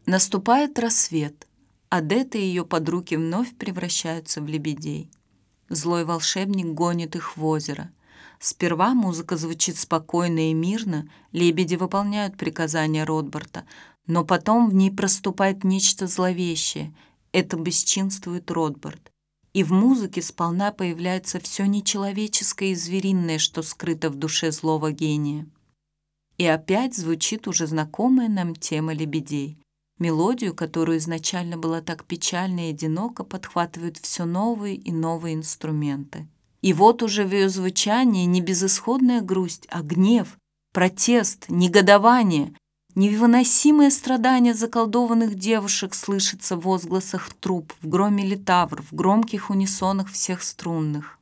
Наступает рассвет. Адетта и ее подруги вновь превращаются в лебедей. Злой волшебник гонит их в озеро. Сперва музыка звучит спокойно и мирно, лебеди выполняют приказания Ротбарта, но потом в ней проступает нечто зловещее. Это бесчинствует Ротбарт. И в музыке сполна появляется все нечеловеческое и звериное, что скрыто в душе злого гения. И опять звучит уже знакомая нам тема лебедей. Мелодию, которую изначально была так печально и одиноко, подхватывают все новые и новые инструменты. И вот уже в ее звучании не безысходная грусть, а гнев, протест, негодование, невыносимое страдание заколдованных девушек слышится в возгласах труб, в громе литавр, в громких унисонах всех струнных.